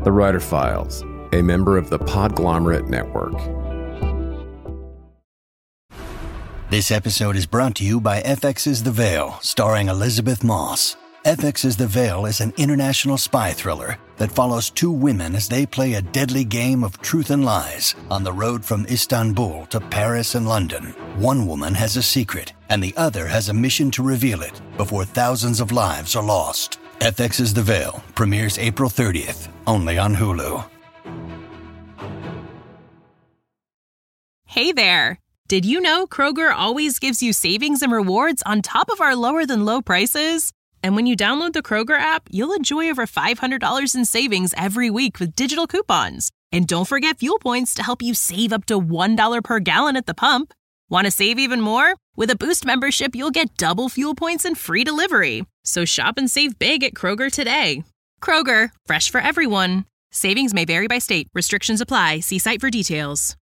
The Writer Files, a member of the Podglomerate Network. This episode is brought to you by FX's The Veil, starring Elizabeth Moss. FX's The Veil is an international spy thriller that follows two women as they play a deadly game of truth and lies on the road from Istanbul to Paris and London. One woman has a secret, and the other has a mission to reveal it before thousands of lives are lost. FX's The Veil premieres April 30th, only on Hulu. Hey there! Did you know Kroger always gives you savings and rewards on top of our lower-than-low prices? And when you download the Kroger app, you'll enjoy over $500 in savings every week with digital coupons. And don't forget fuel points to help you save up to $1 per gallon at the pump. Want to save even more? With a Boost membership, you'll get double fuel points and free delivery. So shop and save big at Kroger today. Kroger, fresh for everyone. Savings may vary by state. Restrictions apply. See site for details.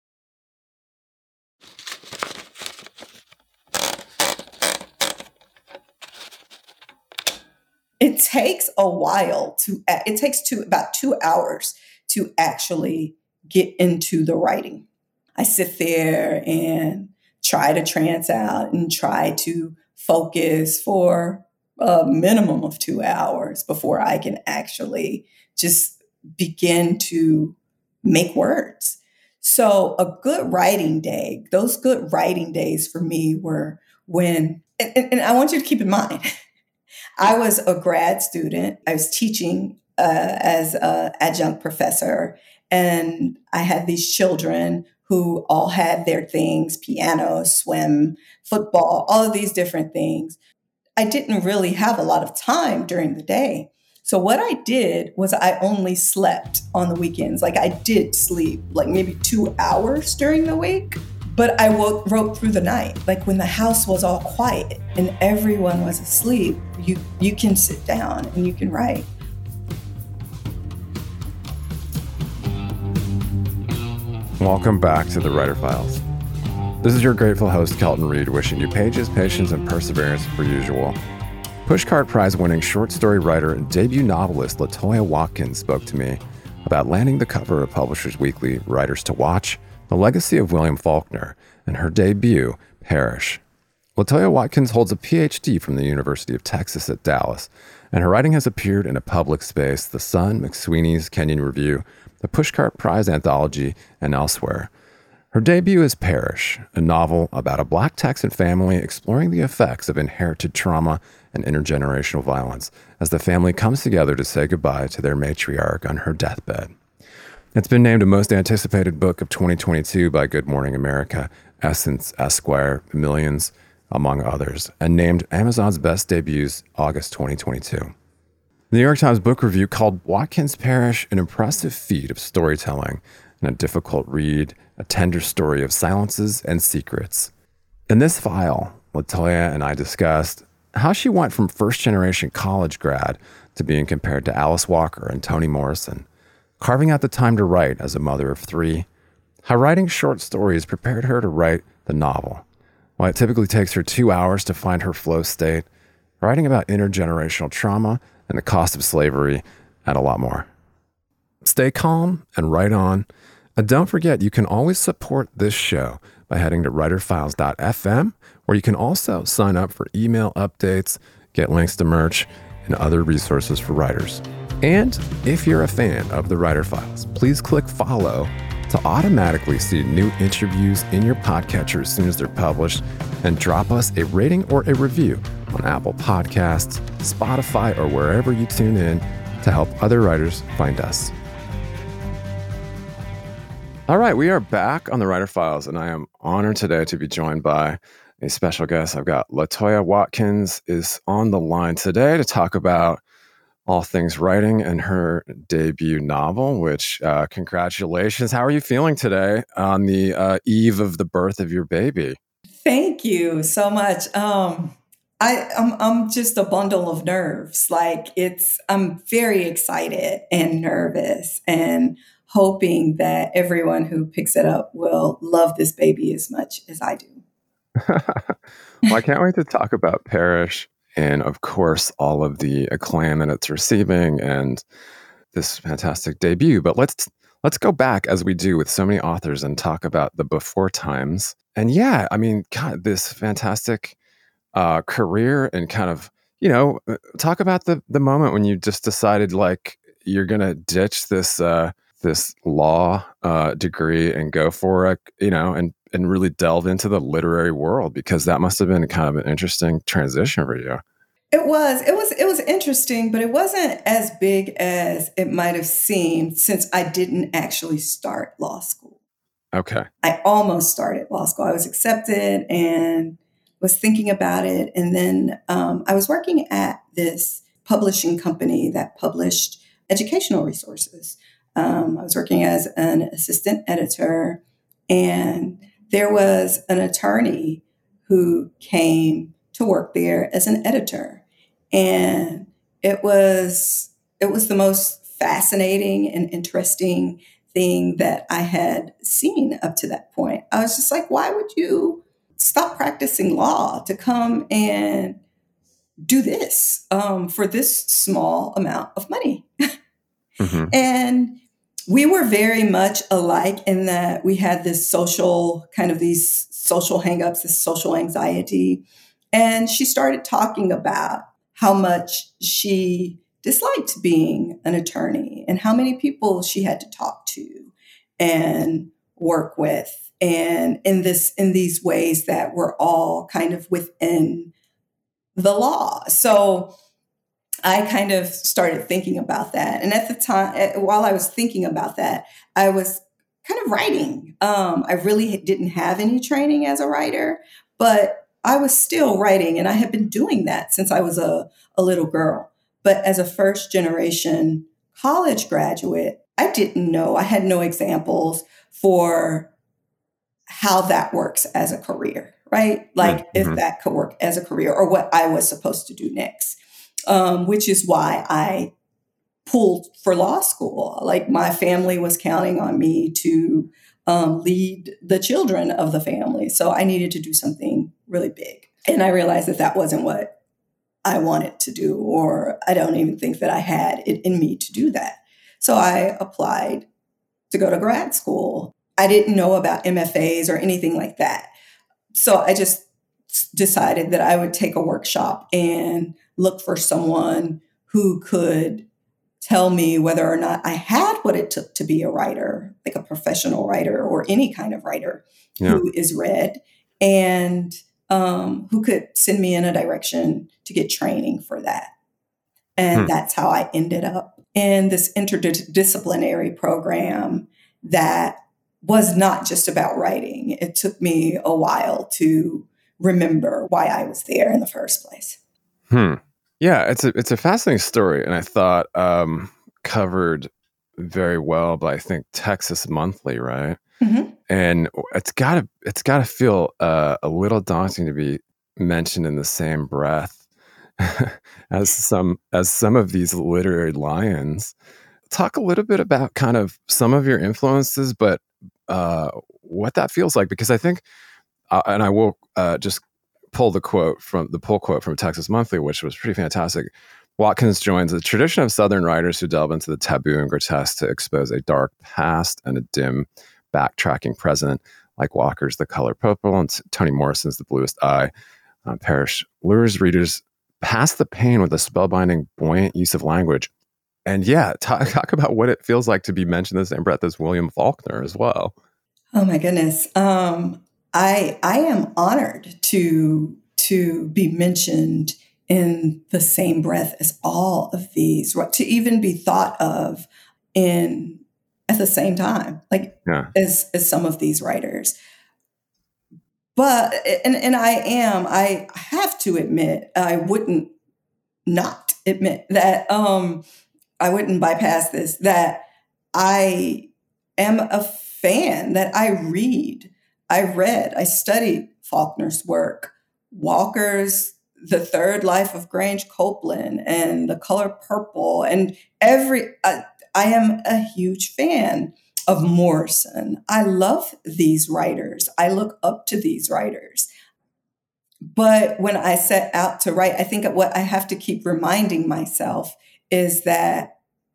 It takes a while about 2 hours to actually get into the writing. I sit there and try to trance out and try to focus for a minimum of 2 hours before I can actually just begin to make words. So a good writing day, those good writing days for me were when, and I want you to keep in mind, I was a grad student. I was teaching as an adjunct professor, and I had these children who all had their things: piano, swim, football, all of these different things. I didn't really have a lot of time during the day. So what I did was I only slept on the weekends. Like, I did sleep like maybe 2 hours during the week, but I wrote through the night. Like, when the house was all quiet and everyone was asleep, you can sit down and you can write. Welcome back to The Writer Files. This is your grateful host, Kelton Reid, wishing you pages, patience, and perseverance per usual. Pushcart Prize-winning short story writer and debut novelist LaToya Watkins spoke to me about landing the cover of Publishers Weekly Writers to Watch, The Legacy of William Faulkner, and her debut, Perish. LaToya Watkins holds a PhD from the University of Texas at Dallas, and her writing has appeared in a public space, The Sun, McSweeney's Kenyon Review, the Pushcart Prize Anthology, and elsewhere. Her debut is Perish, a novel about a Black Texan family exploring the effects of inherited trauma and intergenerational violence as the family comes together to say goodbye to their matriarch on her deathbed. It's been named a most anticipated book of 2022 by Good Morning America, Essence, Esquire, Millions, among others, and named Amazon's Best Debuts August 2022. The New York Times Book Review called Watkins' Perish an impressive feat of storytelling and a difficult read, a tender story of silences and secrets. In this file, LaToya and I discussed how she went from first-generation college grad to being compared to Alice Walker and Toni Morrison, carving out the time to write as a mother of three, how writing short stories prepared her to write the novel, why it typically takes her 2 hours to find her flow state, writing about intergenerational trauma and the cost of slavery, and a lot more. Stay calm and write on. And don't forget, you can always support this show by heading to writerfiles.fm, where you can also sign up for email updates, get links to merch, and other resources for writers. And if you're a fan of the Writer Files, please click follow to automatically see new interviews in your podcatcher as soon as they're published, and drop us a rating or a review on Apple Podcasts, Spotify, or wherever you tune in to help other writers find us. All right, we are back on the Writer Files, and I am honored today to be joined by a special guest. I've got LaToya Watkins is on the line today to talk about all things writing and her debut novel, which congratulations. How are you feeling today on the eve of the birth of your baby? Thank you so much. I'm just a bundle of nerves. I'm very excited and nervous and hoping that everyone who picks it up will love this baby as much as I do. Well, I can't wait to talk about Perish and, of course, all of the acclaim that it's receiving and this fantastic debut. But let's go back, as we do with so many authors, and talk about the before times. And yeah, I mean, God, this fantastic career, and kind of, talk about the moment when you just decided, like, you're gonna ditch this this law degree and go for it, and really delve into the literary world, because that must have been kind of an interesting transition for you. It was interesting, but it wasn't as big as it might have seemed, since I didn't actually start law school. Okay. I almost started law school. I was accepted and was thinking about it. And then I was working at this publishing company that published educational resources. I was working as an assistant editor, and there was an attorney who came to work there as an editor. And it was the most fascinating and interesting thing that I had seen up to that point. I was just like, why would you stop practicing law to come and do this for this small amount of money? Mm-hmm. And we were very much alike in that we had these social hangups, this social anxiety. And she started talking about how much she disliked being an attorney and how many people she had to talk to and work with, and in these ways that were all kind of within the law. So I kind of started thinking about that. And at the time, while I was thinking about that, I was kind of writing. I really didn't have any training as a writer, but I was still writing, and I had been doing that since I was a little girl. But as a first generation college graduate, I didn't know. I had no examples for how that works as a career, right? Like if that could work as a career, or what I was supposed to do next, which is why I pulled for law school. Like my family was counting on me to lead the children of the family. So I needed to do something really big. And I realized that wasn't what I wanted to do, or I don't even think that I had it in me to do that. So I applied to go to grad school. I didn't know about MFAs or anything like that. So I just decided that I would take a workshop and look for someone who could tell me whether or not I had what it took to be a writer, like a professional writer or any kind of writer who is read, and who could send me in a direction to get training for that. And that's how I ended up in this interdisciplinary program that was not just about writing. It took me a while to remember why I was there in the first place. Yeah, it's a fascinating story, and I thought covered very well by, I think, Texas Monthly, right? Mm-hmm. And it's gotta feel a little daunting to be mentioned in the same breath as some of these literary lions. Talk a little bit about kind of some of your influences, but what that feels like, because I think, and I will just pull the pull quote from Texas Monthly, which was pretty fantastic. Watkins joins a tradition of Southern writers who delve into the taboo and grotesque to expose a dark past and a dim, backtracking present, like Walker's The Color Purple and Toni Morrison's The Bluest Eye. Parrish lures readers past the pain with a spellbinding, buoyant use of language. And yeah, talk about what it feels like to be mentioned in the same breath as William Faulkner as well. Oh my goodness. I am honored to be mentioned in the same breath as all of these, to even be thought of at the same time, as some of these writers. But I have to admit, I wouldn't not admit that I wouldn't bypass this, that I am a fan, that I studied Faulkner's work, Walker's The Third Life of Grange Copeland and The Color Purple, and I am a huge fan of Morrison. I love these writers. I look up to these writers. But when I set out to write, I think what I have to keep reminding myself is that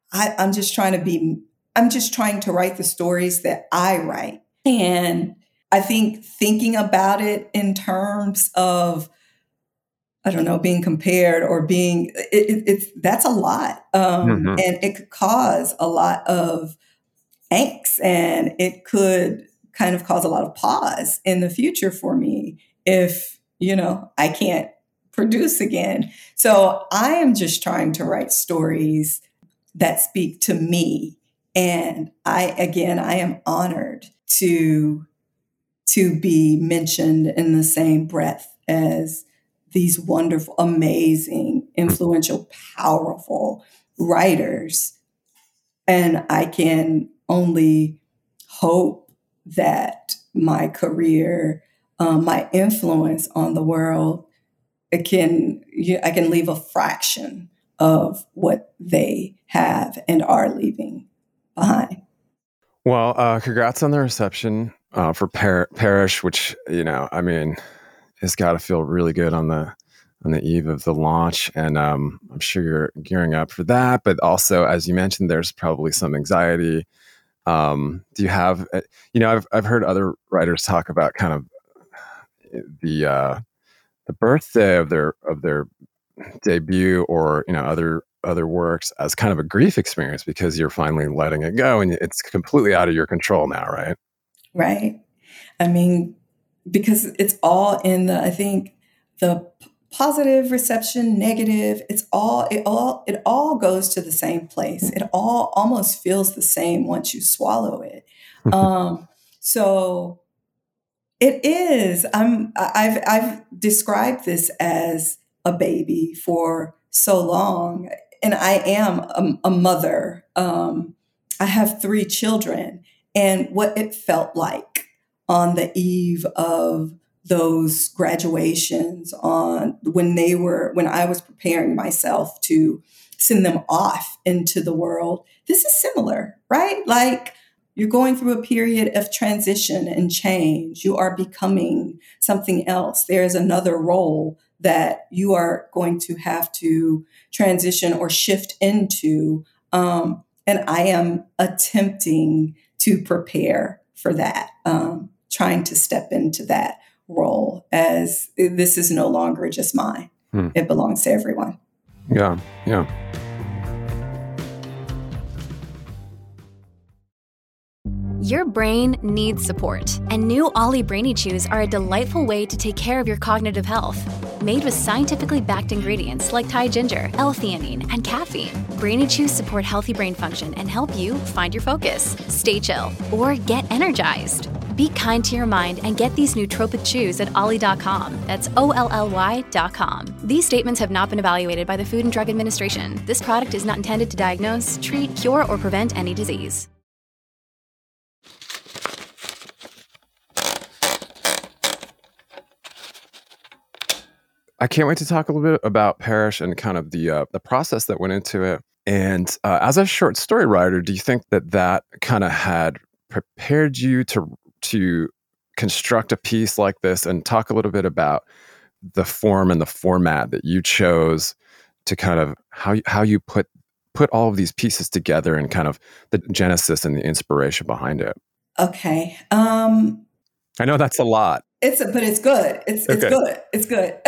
I'm just trying to write the stories that I write. And I think thinking about it in terms of, I don't know, being compared or being, that's a lot. And it could cause a lot of angst, and it could kind of cause a lot of pause in the future for me if, I can't produce again. So I am just trying to write stories that speak to me. And I am honored to be mentioned in the same breath as these wonderful, amazing, influential, powerful writers. And I can only hope that my career, my influence on the world, I can leave a fraction of what they have and are leaving behind. Well, congrats on the reception for Perish, which, it's got to feel really good on the eve of the launch. And I'm sure you're gearing up for that. But also, as you mentioned, there's probably some anxiety. Do you have, I've heard other writers talk about kind of the birthday of their debut or, other works as kind of a grief experience because you're finally letting it go and it's completely out of your control now, right? Right. I mean, because it's all in the positive reception, negative, it all goes to the same place. It all almost feels the same once you swallow it. So it is, I've described this as a baby for so long, and I am a mother. I have 3 children, and what it felt like on the eve of those graduations when I was preparing myself to send them off into the world. This is similar, right? Like you're going through a period of transition and change. You are becoming something else. There's another role that you are going to have to transition or shift into. And I am attempting to prepare for that, trying to step into that role as this is no longer just mine. It belongs to everyone. Yeah. Your brain needs support, and new Ollie Brainy Chews are a delightful way to take care of your cognitive health. Made with scientifically backed ingredients like Thai ginger, L-theanine, and caffeine, Brainy Chews support healthy brain function and help you find your focus, stay chill, or get energized. Be kind to your mind and get these nootropic chews at ollie.com. That's OLLY.com. These statements have not been evaluated by the Food and Drug Administration. This product is not intended to diagnose, treat, cure, or prevent any disease. I can't wait to talk a little bit about Perish and kind of the process that went into it. And as a short story writer, do you think that kind of had prepared you to construct a piece like this? And talk a little bit about the form and the format that you chose to kind of how you put all of these pieces together and kind of the genesis and the inspiration behind it. Okay. I know that's a lot. But it's good. It's good. It's good.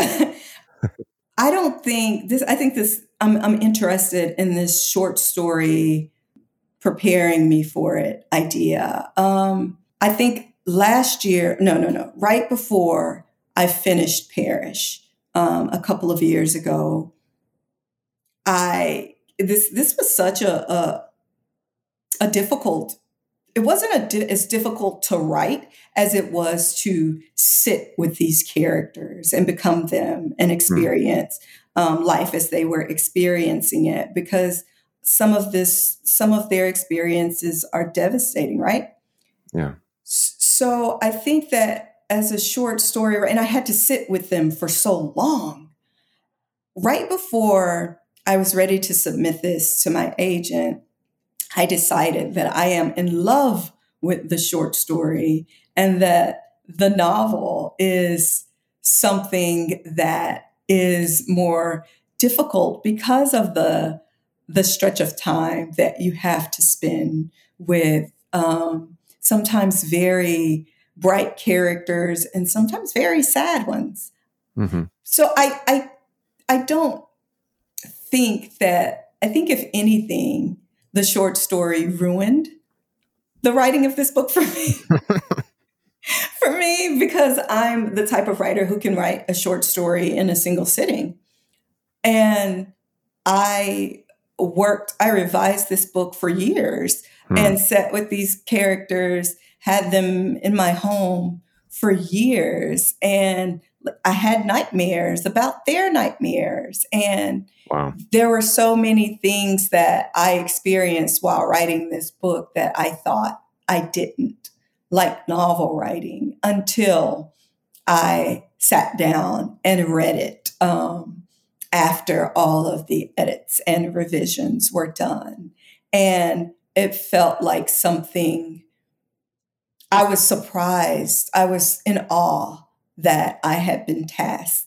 I'm interested in this short story preparing me for it idea. I think last year, right before I finished Perish, a couple of years ago, this was such a difficult. It wasn't as difficult to write as it was to sit with these characters and become them and experience life as they were experiencing it, because some of their experiences are devastating, right? Yeah. So I think that as a short story, and I had to sit with them for so long, right before I was ready to submit this to my agent, I decided that I am in love with the short story and that the novel is something that is more difficult because of the the stretch of time that you have to spend with sometimes very bright characters and sometimes very sad ones. Mm-hmm. So I don't think that, I think if anything, the short story ruined the writing of this book for me. For me, because I'm the type of writer who can write a short story in a single sitting. And I revised this book for years and sat with these characters, had them in my home for years. And I had nightmares about their nightmares. And wow. There were so many things that I experienced while writing this book that I thought I didn't like novel writing until I sat down and read it after all of the edits and revisions were done. And it felt like something, I was surprised, I was in awe that I had been tasked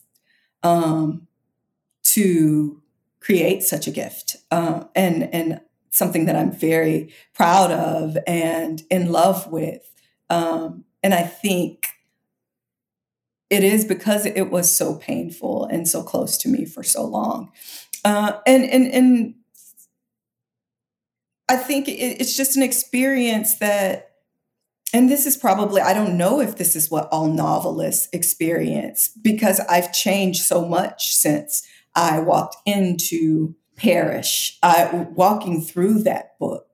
to create such a gift and something that I'm very proud of and in love with. And I think it is because it was so painful and so close to me for so long. And I think it's just an experience that, and this is probably, I don't know if this is what all novelists experience, because I've changed so much since I walked into Parrish. Walking through that book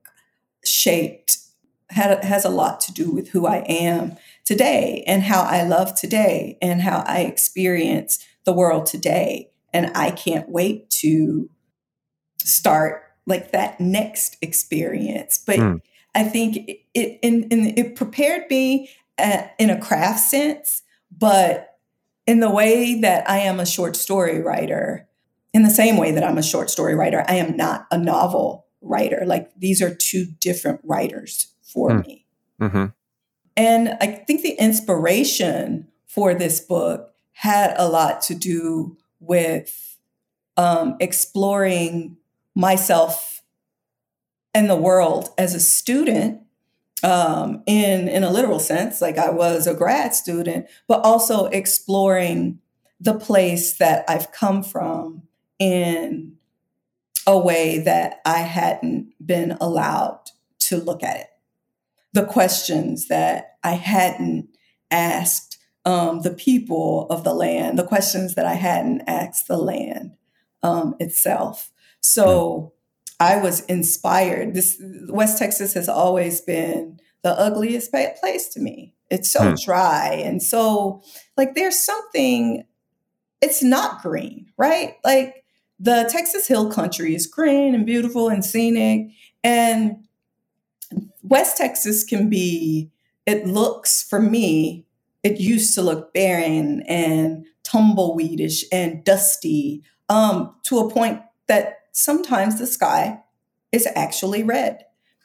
has a lot to do with who I am today and how I love today and how I experience the world today. And I can't wait to start like that next experience. But I think it prepared me in a craft sense, but in the way that I am a short story writer, in the same way that I'm a short story writer, I am not a novel writer. Like, these are two different writers for me. Mm-hmm. And I think the inspiration for this book had a lot to do with exploring myself and the world as a student, in a literal sense, like I was a grad student, but also exploring the place that I've come from in a way that I hadn't been allowed to look at it. The questions that I hadn't asked the people of the land, the questions that I hadn't asked the land itself. So I was inspired. West Texas has always been the ugliest place to me. It's so dry. And so, like, there's something, it's not green, right? Like, the Texas Hill Country is green and beautiful and scenic. And West Texas can be, it looks, for me, it used to look barren and tumbleweedish and dusty, to a point that sometimes the sky is actually red.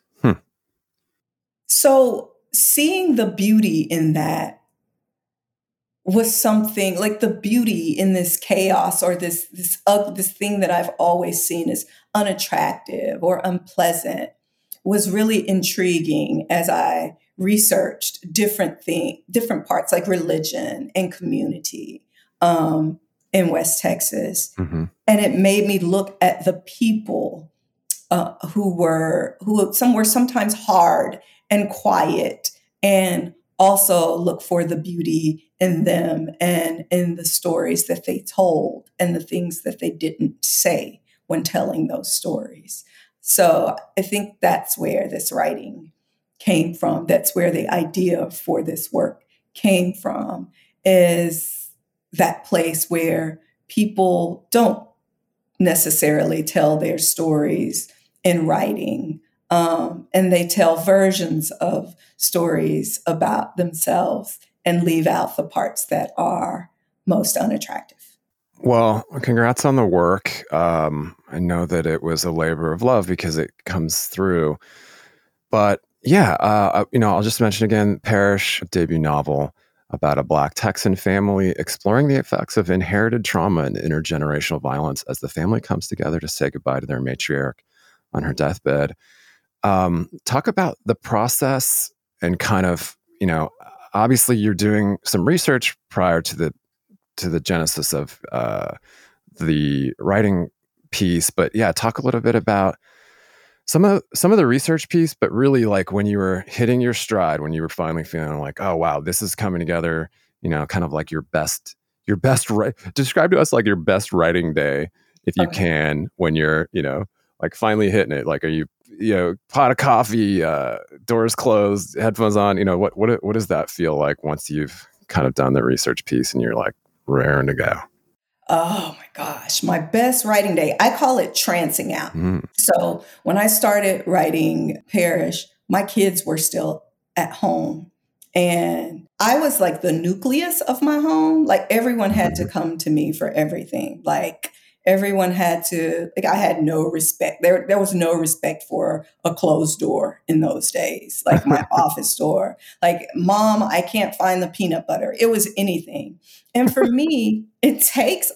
So seeing the beauty in that was something, like the beauty in this chaos, or this thing that I've always seen as unattractive or unpleasant, was really intriguing as I researched different parts, like religion and community in West Texas. Mm-hmm. And it made me look at the people who were sometimes hard and quiet, and also look for the beauty in them and in the stories that they told and the things that they didn't say when telling those stories. So I think that's where this writing came from. That's where the idea for this work came from, is that place where people don't necessarily tell their stories in writing, and they tell versions of stories about themselves and leave out the parts that are most unattractive. Well, congrats on the work. I know that it was a labor of love because it comes through. But yeah, I'll just mention again, Parrish, a debut novel about a Black Texan family exploring the effects of inherited trauma and intergenerational violence as the family comes together to say goodbye to their matriarch, on her deathbed. Talk about the process and kind of, obviously you're doing some research prior to the genesis of the writing piece, but yeah, talk a little bit about some of the research piece, but really like when you were hitting your stride, when you were finally feeling like, oh wow, this is coming together, kind of like your best describe to us like your best writing day, if you can, when you're, like finally hitting it. Like, are you, pot of coffee, doors closed, headphones on, what does that feel like once you've kind of done the research piece and you're like raring to go? Oh my gosh, my best writing day. I call it trancing out. So when I started writing Perish, my kids were still at home. And I was like the nucleus of my home. Like everyone had to come to me for everything. Like everyone had to, like I had no respect. There was no respect for a closed door in those days, like my office door. Like, Mom, I can't find the peanut butter. It was anything. And for me, it takes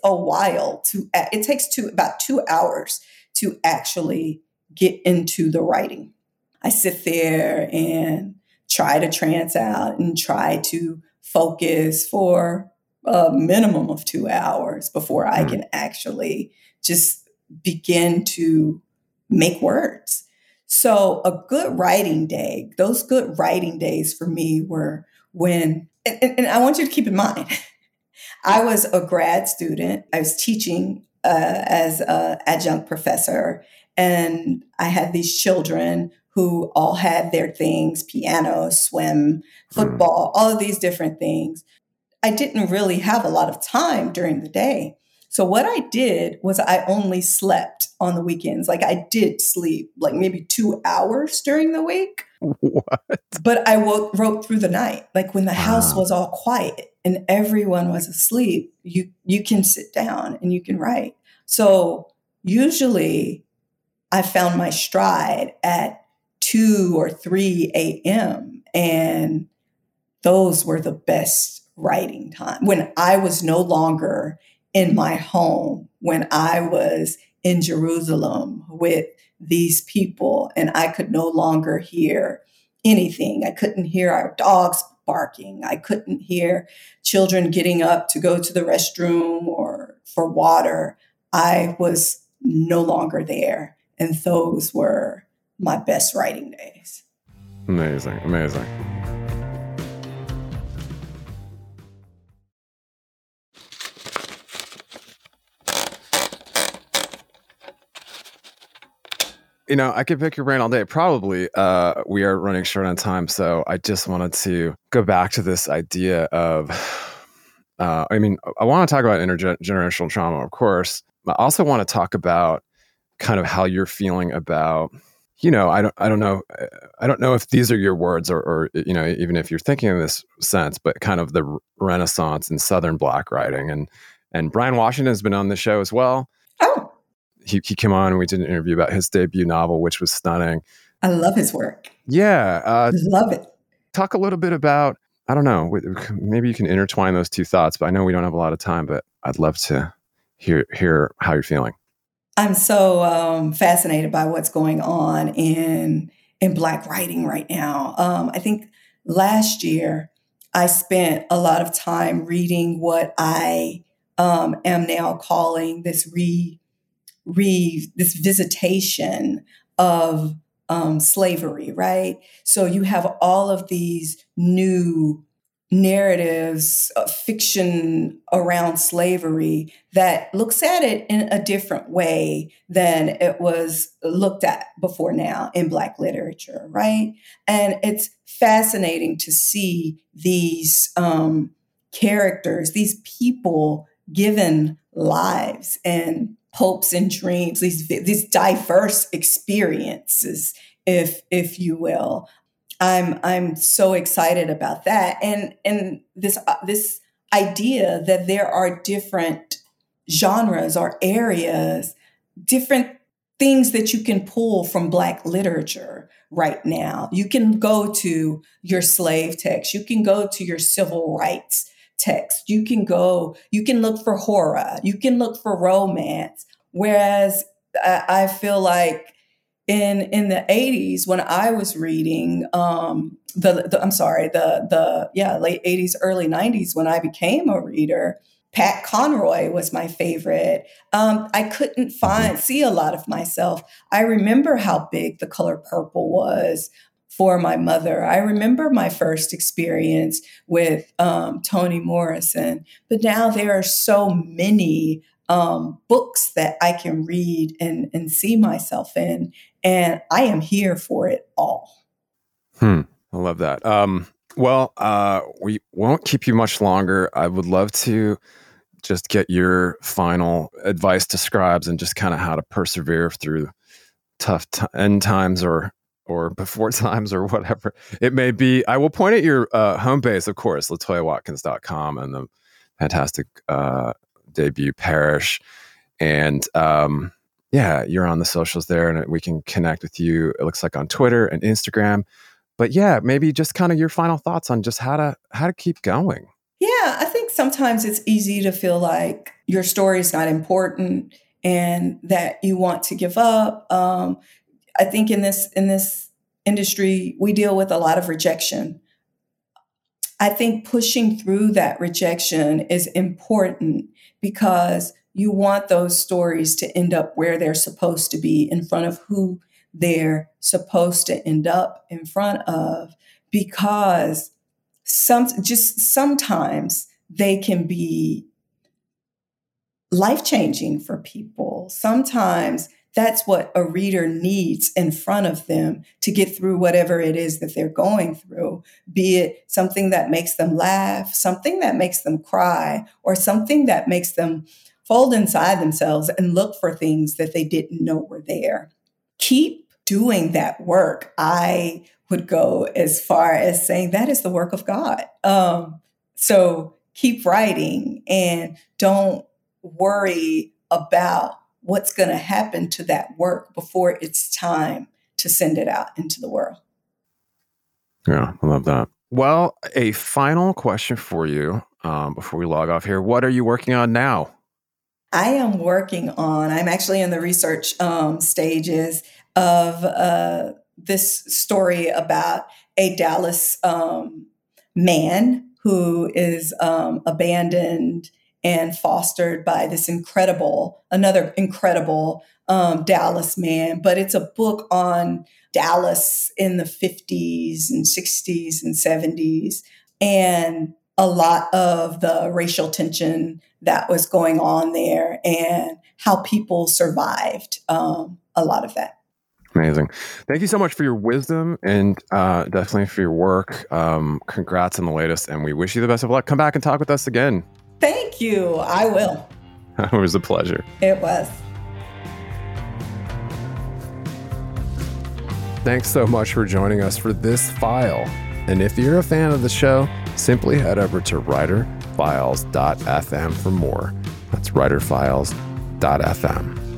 about 2 hours to actually get into the writing. I sit there and try to trance out and try to focus for a minimum of 2 hours before I can actually just begin to make words. So a good writing day, those good writing days for me were when, and I want you to keep in mind, I was a grad student. I was teaching as an adjunct professor, and I had these children who all had their things, piano, swim, football, all of these different things. I didn't really have a lot of time during the day. So what I did was I only slept on the weekends. Like I did sleep like maybe 2 hours during the week. What? But I wrote through the night. Like when the house was all quiet and everyone was asleep, you can sit down and you can write. So usually I found my stride at 2 or 3 a.m. And those were the best writing time. When I was no longer in my home, when I was in Jerusalem with these people and I could no longer hear anything. I couldn't hear our dogs barking. I couldn't hear children getting up to go to the restroom or for water. I was no longer there. And those were my best writing days. Amazing, amazing. I could pick your brain all day. Probably we are running short on time. So I just wanted to go back to this idea of, I want to talk about intergenerational trauma, of course. I also want to talk about kind of how you're feeling about, I don't know if these are your words or even if you're thinking in this sense, but kind of the Renaissance in Southern Black writing. And Brian Washington has been on the show as well. Oh. He came on and we did an interview about his debut novel, which was stunning. I love his work. Yeah. Love it. Talk a little bit about, I don't know, maybe you can intertwine those two thoughts, but I know we don't have a lot of time, but I'd love to hear how you're feeling. I'm so fascinated by what's going on in Black writing right now. I think last year I spent a lot of time reading what I am now calling this this visitation of slavery, right? So you have all of these new narratives, fiction around slavery that looks at it in a different way than it was looked at before now in Black literature, right? And it's fascinating to see these characters, these people given lives and hopes and dreams, these diverse experiences, if you will. I'm so excited about that, and this idea that there are different genres or areas, different things that you can pull from Black literature right now. You can go to your slave text, you can go to your civil rights text, you can look for horror, you can look for romance. Whereas I feel like in the 80s when I was reading, late 80s, early 90s when I became a reader, Pat Conroy was my favorite. I couldn't see a lot of myself. I remember how big The Color Purple was for my mother. I remember my first experience with Toni Morrison, but now there are so many books that I can read and see myself in, and I am here for it all. I love that. We won't keep you much longer. I would love to just get your final advice to scribes and just kind of how to persevere through tough end times or before times or whatever it may be. I will point at your home base, of course, LatoyaWatkins.com, and the fantastic debut Perish. And you're on the socials there, and we can connect with you, it looks like, on Twitter and Instagram. But yeah, maybe just kind of your final thoughts on just how to keep going. Yeah, I think sometimes it's easy to feel like your story is not important and that you want to give up. I think in this industry, we deal with a lot of rejection. I think pushing through that rejection is important because you want those stories to end up where they're supposed to be, in front of who they're supposed to end up in front of, because sometimes they can be life-changing for people. Sometimes that's what a reader needs in front of them to get through whatever it is that they're going through, be it something that makes them laugh, something that makes them cry, or something that makes them fold inside themselves and look for things that they didn't know were there. Keep doing that work. I would go as far as saying that is the work of God. So keep writing and don't worry about what's going to happen to that work before it's time to send it out into the world. Yeah, I love that. Well, a final question for you before we log off here. What are you working on now? I'm actually in the research stages of this story about a Dallas man who is abandoned and fostered by another incredible Dallas man. But it's a book on Dallas in the 50s and 60s and 70s, and a lot of the racial tension that was going on there and how people survived a lot of that. Amazing. Thank you so much for your wisdom and definitely for your work. Congrats on the latest, and we wish you the best of luck. Come back and talk with us again. Thank you. I will. It was a pleasure. It was. Thanks so much for joining us for this file. And if you're a fan of the show, simply head over to writerfiles.fm for more. That's writerfiles.fm.